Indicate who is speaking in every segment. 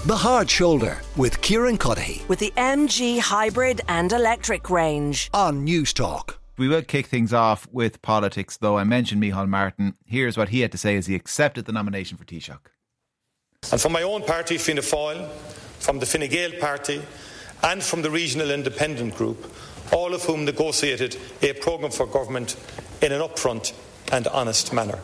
Speaker 1: The Hard Shoulder with Kieran Cuddihy
Speaker 2: with the MG hybrid and electric range
Speaker 1: on News Talk.
Speaker 3: We will kick things off with politics, though. I mentioned Micheál Martin. Here's what he had to say as he accepted the nomination for Taoiseach.
Speaker 4: And from my own party, Fianna Fáil, from the Fine Gael party and from the Regional Independent Group, all of whom negotiated a programme for government in an upfront and honest manner.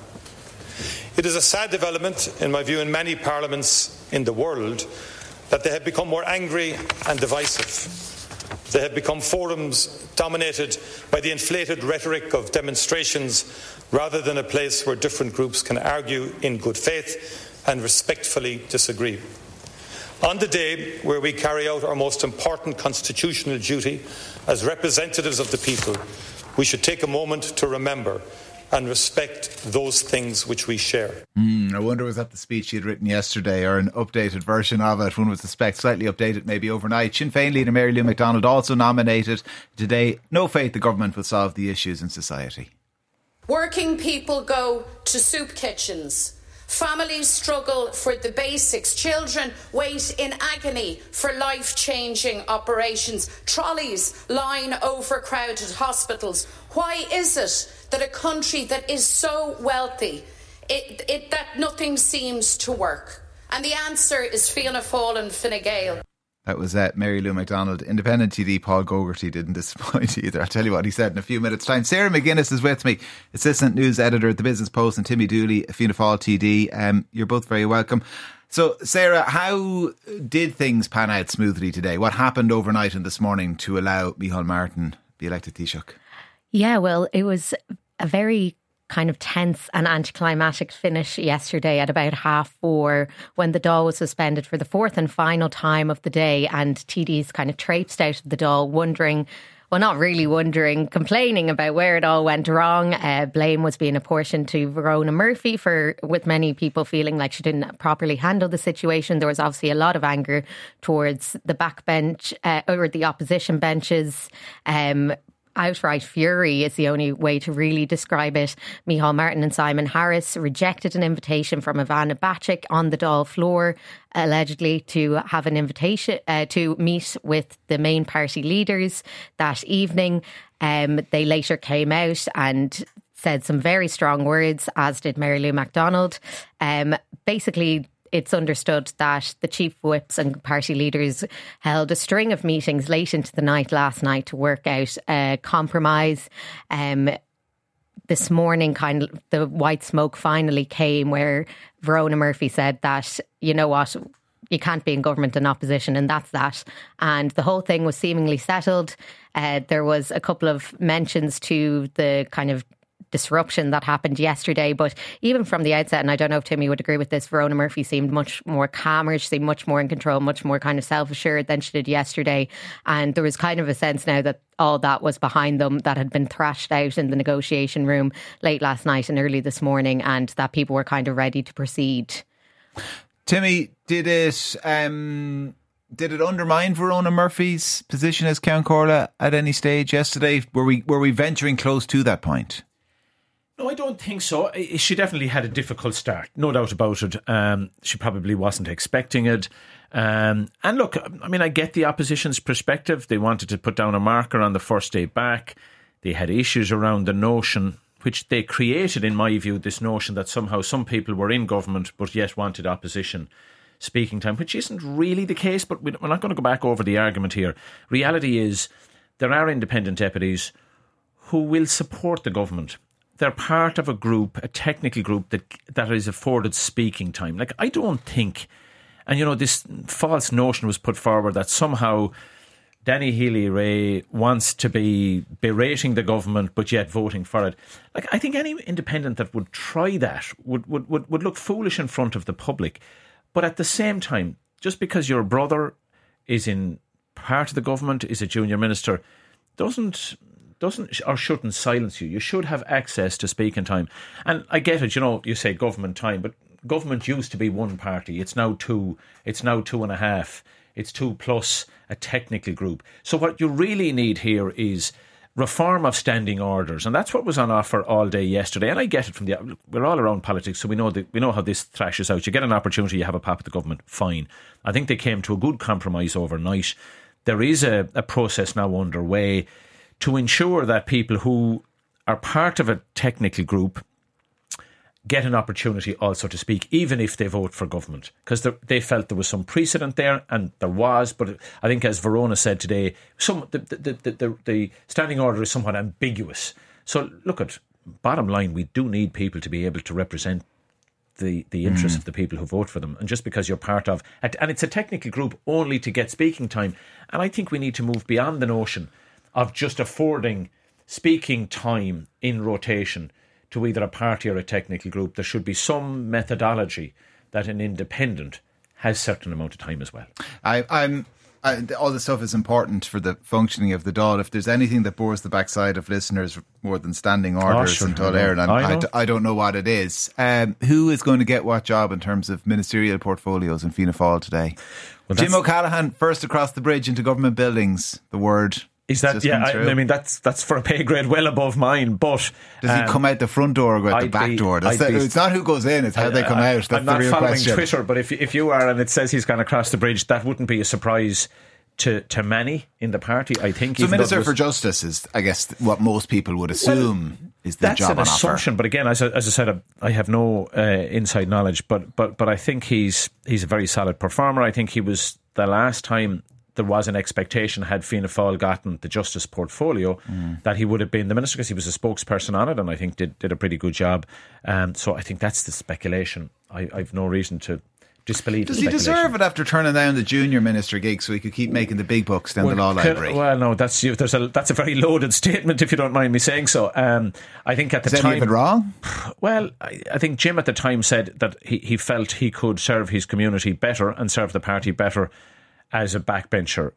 Speaker 4: It is a sad development, in my view, in many parliaments in the world, that they have become more angry and divisive. They have become forums dominated by the inflated rhetoric of demonstrations rather than a place where different groups can argue in good faith and respectfully disagree. On the day where we carry out our most important constitutional duty as representatives of the people, we should take a moment to remember and respect those things which we share.
Speaker 3: I wonder, was that the speech she had written yesterday or an updated version of it? One would suspect slightly updated maybe overnight. Sinn Féin leader Mary Lou McDonald also nominated today. No faith the government will solve the issues in society.
Speaker 5: Working people go to soup kitchens. Families struggle for the basics. Children wait in agony for life-changing operations. Trolleys line overcrowded hospitals. Why is it that a country that is so wealthy, that nothing seems to work? And the answer is Fianna Fáil and Fine Gael.
Speaker 3: That was Mary Lou McDonald. Independent TD Paul Gogarty didn't disappoint either. I'll tell you what he said in a few minutes' time. Sarah McGuinness is with me, Assistant News Editor at the Business Post, and Timmy Dooley, Fianna Fáil TD. You're both very welcome. So, Sarah, how did things pan out smoothly today? What happened overnight and this morning to allow Micheál Martin be elected Taoiseach?
Speaker 6: Yeah, well, it was a very kind of tense and anticlimactic finish yesterday at about 4:30 when the Dáil was suspended for the fourth and final time of the day, and TDs kind of traipsed out of the Dáil wondering, well, not really wondering, complaining about where it all went wrong. Blame was being apportioned to Verona Murphy with many people feeling like she didn't properly handle the situation. There was obviously a lot of anger towards the backbench or the opposition benches. Outright fury is the only way to really describe it. Micheál Martin and Simon Harris rejected an invitation from Ivana Bacik on the Dáil floor, allegedly to have an invitation to meet with the main party leaders that evening. They later came out and said some very strong words, as did Mary Lou McDonald. Basically, it's understood that the chief whips and party leaders held a string of meetings late into the night last night to work out a compromise. This morning, kind of the white smoke finally came where Verona Murphy said that, you know what, you can't be in government and opposition, and that's that. And the whole thing was seemingly settled. There was a couple of mentions to the kind of disruption that happened yesterday, but even from the outset, and I don't know if Timmy would agree with this, Verona Murphy seemed much more calmer. She seemed much more in control, much more kind of self-assured than she did yesterday, and there was kind of a sense now that all that was behind them, that had been thrashed out in the negotiation room late last night and early this morning, and that people were kind of ready to proceed.
Speaker 3: Timmy, did it undermine Verona Murphy's position as Ceann Comhairle at any stage yesterday? Were we venturing close to that point?
Speaker 7: No, I don't think so. She definitely had a difficult start, no doubt about it. She probably wasn't expecting it. And look, I mean, I get the opposition's perspective. They wanted to put down a marker on the first day back. They had issues around the notion, which they created, in my view, this notion that somehow some people were in government but yet wanted opposition speaking time, which isn't really the case. But we're not going to go back over the argument here. Reality is there are independent deputies who will support the government. They're part of a group, a technical group that is afforded speaking time. Like, I don't think, and you know, this false notion was put forward that somehow Danny Healy-Rae wants to be berating the government but yet voting for it. Like, I think any independent that would try that would look foolish in front of the public. But at the same time, just because your brother is in part of the government, is a junior minister, doesn't or shouldn't silence you. You should have access to speaking time. And I get it, you know, you say government time, but government used to be one party. It's now two. It's now 2.5. It's 2 plus a technical group. So what you really need here is reform of standing orders, and that's what was on offer all day yesterday. And I get it from we're all around politics, so we know how this thrashes out. You get an opportunity, you have a pop at the government, fine. I think they came to a good compromise overnight. There is a process now underway to ensure that people who are part of a technical group get an opportunity also to speak, even if they vote for government, because they felt there was some precedent there, and there was. But I think, as Verona said today, the standing order is somewhat ambiguous. So look, at bottom line, we do need people to be able to represent the interests of the people who vote for them. And just because you're part of, and it's a technical group only to get speaking time, and I think we need to move beyond the notion of just affording speaking time in rotation to either a party or a technical group. There should be some methodology that an independent has certain amount of time as well.
Speaker 3: All this stuff is important for the functioning of the Dáil. If there's anything that bores the backside of listeners more than standing orders in Dáil Éireann, I don't know what it is. Who is going to get what job in terms of ministerial portfolios in Fianna Fáil today? Well, Jim O'Callaghan, first across the bridge into government buildings. The word.
Speaker 7: Is that, I mean, that's for a pay grade well above mine, but
Speaker 3: does he come out the front door or go out the back door? It's not who goes in, it's how they come out. That's
Speaker 7: I'm not
Speaker 3: the real
Speaker 7: following
Speaker 3: question.
Speaker 7: Twitter, but if you are and it says he's gone across the bridge, that wouldn't be a surprise to many in the party, I think.
Speaker 3: So Minister for Justice is, I guess, what most people would assume is the job on offer.
Speaker 7: That's an assumption, but again, as I said, I have no inside knowledge, but I think he's a very solid performer. I think he was, the last time there was an expectation, had Fianna Fáil gotten the Justice portfolio, that he would have been the minister, because he was a spokesperson on it, and I think did a pretty good job. So I think that's the speculation. I've no reason to disbelieve.
Speaker 3: Does he deserve it after turning down the junior minister gig so he could keep making the big bucks down the law library?
Speaker 7: Well, no, that's a very loaded statement, if you don't mind me saying so. I think at the time,
Speaker 3: is any of it wrong?
Speaker 7: Well, I think Jim at the time said that he felt he could serve his community better and serve the party better as a backbencher.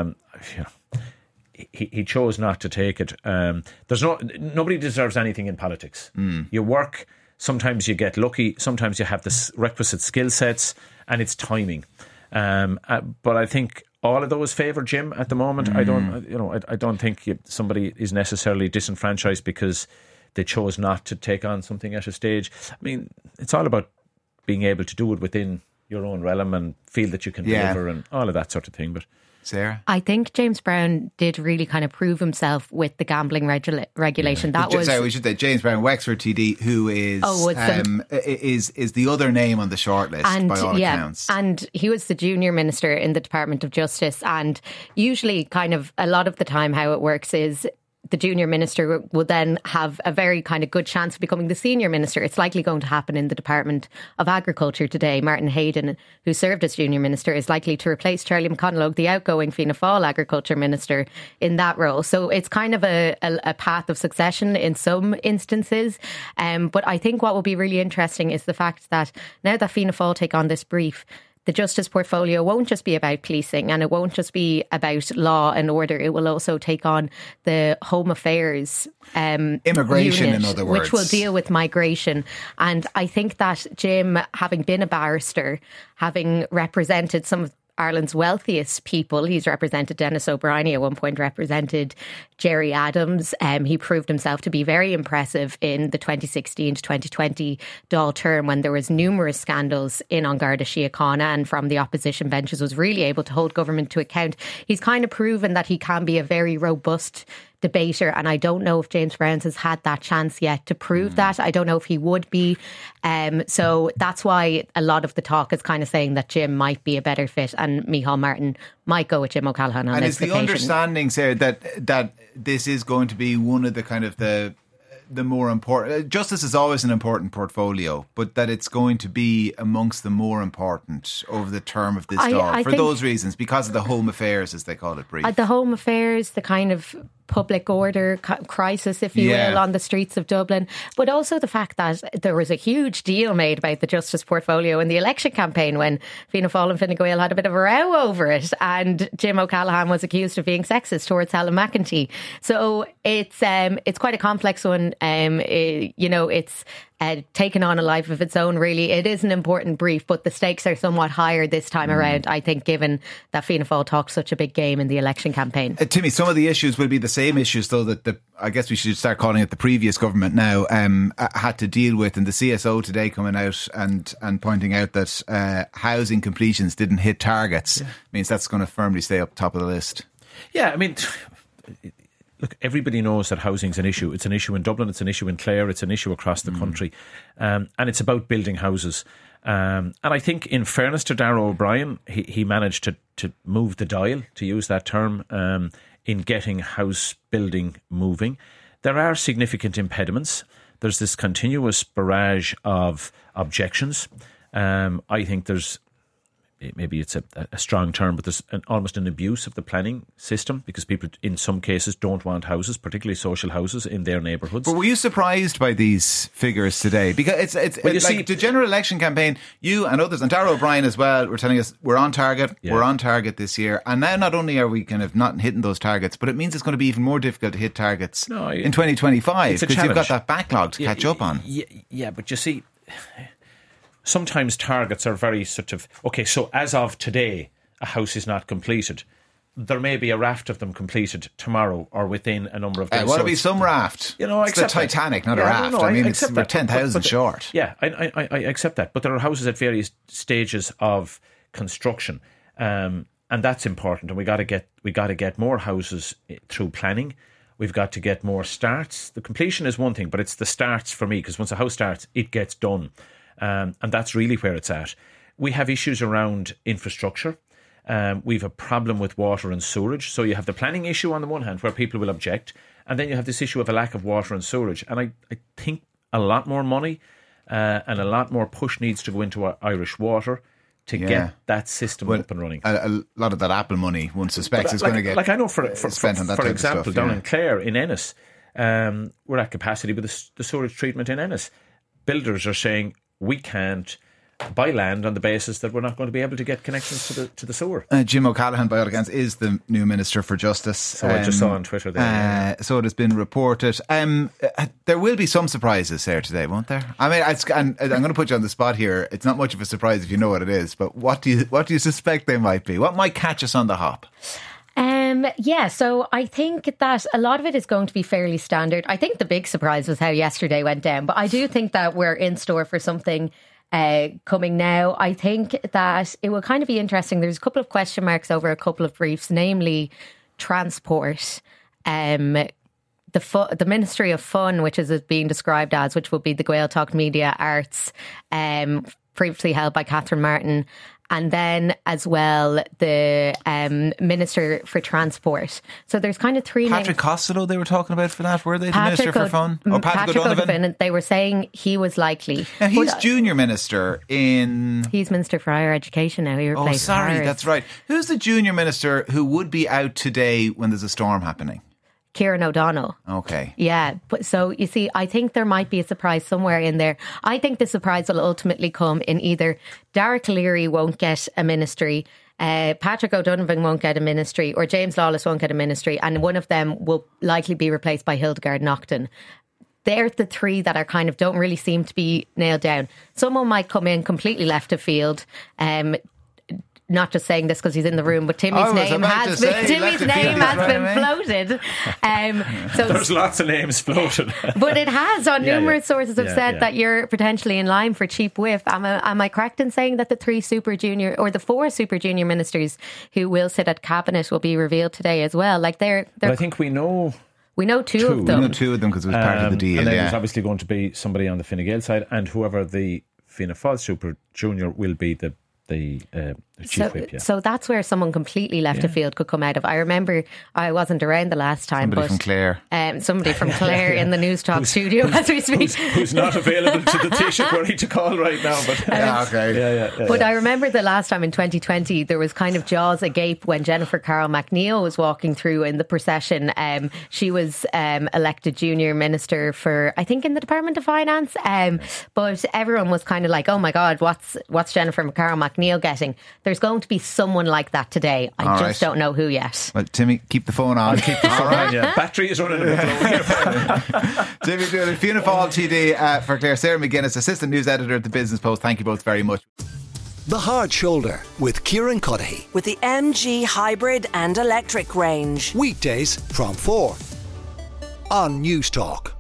Speaker 7: He chose not to take it. Nobody deserves anything in politics. You work, sometimes you get lucky, sometimes you have the requisite skill sets, and it's timing. But I think all of those favour Jim at the moment. I don't think somebody is necessarily disenfranchised because they chose not to take on something at a stage. I mean, it's all about being able to do it within your own realm and feel that you can deliver and all of that sort of thing. But
Speaker 3: Sarah?
Speaker 6: I think James Brown did really kind of prove himself with the gambling regulation.
Speaker 3: We should say James Brown, Wexford TD, who is the other name on the shortlist by all accounts.
Speaker 6: And he was the junior minister in the Department of Justice, and usually kind of a lot of the time how it works is the junior minister will then have a very kind of good chance of becoming the senior minister. It's likely going to happen in the Department of Agriculture today. Martin Hayden, who served as junior minister, is likely to replace Charlie McConalogue, the outgoing Fianna Fáil agriculture minister, in that role. So it's kind of a path of succession in some instances. But I think what will be really interesting is the fact that now that Fianna Fáil take on this brief, the Justice portfolio won't just be about policing, and it won't just be about law and order. It will also take on the Home Affairs
Speaker 3: immigration
Speaker 6: unit,
Speaker 3: in other words,
Speaker 6: which will deal with migration. And I think that Jim, having been a barrister, having represented some of Ireland's wealthiest people, he's represented Dennis O'Brien, he at one point represented Gerry Adams. He proved himself to be very impressive in the 2016 to 2020 Dáil term, when there was numerous scandals in An Garda Síochána, and from the opposition benches was really able to hold government to account. He's kind of proven that he can be a very robust debater, and I don't know if James Brown has had that chance yet to prove that. I don't know if he would be. So that's why a lot of the talk is kind of saying that Jim might be a better fit, and Micheál Martin might go with Jim O'Callaghan on this occasion. And is the
Speaker 3: understanding, Sarah, that this is going to be one of the kind of the more important... Justice is always an important portfolio, but that it's going to be amongst the more important over the term of this Dáil, for those reasons, because of the Home Affairs, as they call it, brief.
Speaker 6: The Home Affairs, the kind of public order crisis, if you will, on the streets of Dublin, but also the fact that there was a huge deal made about the Justice portfolio in the election campaign when Fianna Fáil and Fine Gael had a bit of a row over it, and Jim O'Callaghan was accused of being sexist towards Helen McEntee. So it's quite a complex one. It's taken on a life of its own, really. It is an important brief, but the stakes are somewhat higher this time around, I think, given that Fianna Fáil talked such a big game in the election campaign.
Speaker 3: Timmy, some of the issues will be the same issues, though, that I guess we should start calling it the previous government now, had to deal with. And the CSO today coming out and pointing out that housing completions didn't hit targets means that's going to firmly stay up top of the list.
Speaker 7: Yeah, I mean, look, everybody knows that housing's an issue. It's an issue in Dublin, it's an issue in Clare, it's an issue across the country. And it's about building houses. And I think, in fairness to Darragh O'Brien, he managed to move the dial, to use that term, in getting house building moving. There are significant impediments. There's this continuous barrage of objections. I think there's, maybe it's a strong term, but there's almost an abuse of the planning system, because people in some cases don't want houses, particularly social houses, in their neighbourhoods.
Speaker 3: But were you surprised by these figures today? Because it's like the general election campaign, you and others, and Darragh O'Brien as well, were telling us we're on target, we're on target this year. And now not only are we kind of not hitting those targets, but it means it's going to be even more difficult to hit targets in 2025, because you've got that backlog to catch up on.
Speaker 7: Yeah, but you see, sometimes targets are very sort of, okay, so as of today, a house is not completed. There may be a raft of them completed tomorrow or within a number of days.
Speaker 3: Well, it'll be some raft.
Speaker 7: You know,
Speaker 3: it's the Titanic, not a raft. I mean, we're 10,000 short.
Speaker 7: Yeah, I accept that. But there are houses at various stages of construction, and that's important. And we got to get more houses through planning. We've got to get more starts. The completion is one thing, but it's the starts for me, because once a house starts, it gets done. And that's really where it's at. We have issues around infrastructure. We've a problem with water and sewerage. So you have the planning issue on the one hand, where people will object, and then you have this issue of a lack of water and sewerage. And I think a lot more money and a lot more push needs to go into Irish Water to get that system up and running.
Speaker 3: A lot of that Apple money, one suspects, is going to get
Speaker 7: I know for example,
Speaker 3: stuff,
Speaker 7: down in Clare, in Ennis, we're at capacity with the sewerage treatment in Ennis. Builders are saying we can't buy land on the basis that we're not going to be able to get connections to the sewer.
Speaker 3: Jim O'Callaghan, by all accounts, is the new Minister for Justice.
Speaker 7: So I just saw on Twitter there.
Speaker 3: So it has been reported. There will be some surprises there today, won't there? I mean, I'm going to put you on the spot here. It's not much of a surprise if you know what it is, but what do you suspect they might be? What might catch us on the hop?
Speaker 6: So I think that a lot of it is going to be fairly standard. I think the big surprise was how yesterday went down, but I do think that we're in store for something coming now. I think that it will kind of be interesting. There's a couple of question marks over a couple of briefs, namely transport, the Ministry of Fun, which is being described as, which would be the Gaeltacht Media Arts, previously held by Catherine Martin, and then as well the Minister for Transport. So there's kind of three
Speaker 3: Patrick Costello they were talking about for that, were they? The Minister for Fun?
Speaker 6: Patrick O'Donovan. They were saying he was likely.
Speaker 3: Now he's junior minister in...
Speaker 6: He's Minister for Higher Education now. He replaced Harris.
Speaker 3: That's right. Who's the junior minister who would be out today when there's a storm happening?
Speaker 6: Kieran O'Donnell.
Speaker 3: Okay.
Speaker 6: Yeah. But so you see, I think there might be a surprise somewhere in there. I think the surprise will ultimately come in either Derek Leary won't get a ministry, Patrick O'Donovan won't get a ministry, or James Lawless won't get a ministry, and one of them will likely be replaced by Hildegard Naughton. They're the three that are kind of don't really seem to be nailed down. Someone might come in completely left of field. Not just saying this because he's in the room, but Timmy's name has been floated.
Speaker 7: So there's lots of names floated.
Speaker 6: But it has on numerous sources have said that you're potentially in line for chief whip. Am I correct in saying that the four Super Junior ministers who will sit at cabinet will be revealed today as well? Like they're
Speaker 7: I think we know
Speaker 6: two of them.
Speaker 3: We know two of them because it was part of the deal.
Speaker 7: And then there's obviously going to be somebody on the Fine Gael side, and whoever the Fianna Fáil Super Junior will be the chief whip. Yeah.
Speaker 6: So that's where someone completely left of field could come out of. I remember I wasn't around the last time.
Speaker 3: Somebody from Clare.
Speaker 6: Somebody from Clare in the News Talk studio as we speak.
Speaker 7: Who's not available to the Taoiseach worry to call right now. But
Speaker 6: But I remember the last time in 2020 there was kind of jaws agape when Jennifer Carroll MacNeil was walking through in the procession. She was elected junior minister for, I think, in the Department of Finance. But everyone was kind of like, oh my God, what's Jennifer Carroll MacNeil McNeil getting. There's going to be someone like that today. I just don't know who yet.
Speaker 3: Well, Timmy, keep the phone on.
Speaker 7: I'll keep the phone on, yeah. Battery is running a bit low.
Speaker 3: Timmy Dooley, Fianna Fáil TD for Clare. Sarah McGuinness, Assistant News Editor at The Business Post. Thank you both very much.
Speaker 1: The Hard Shoulder with Kieran Cuddihy.
Speaker 2: With the MG hybrid and electric range.
Speaker 1: Weekdays from 4 on News Talk.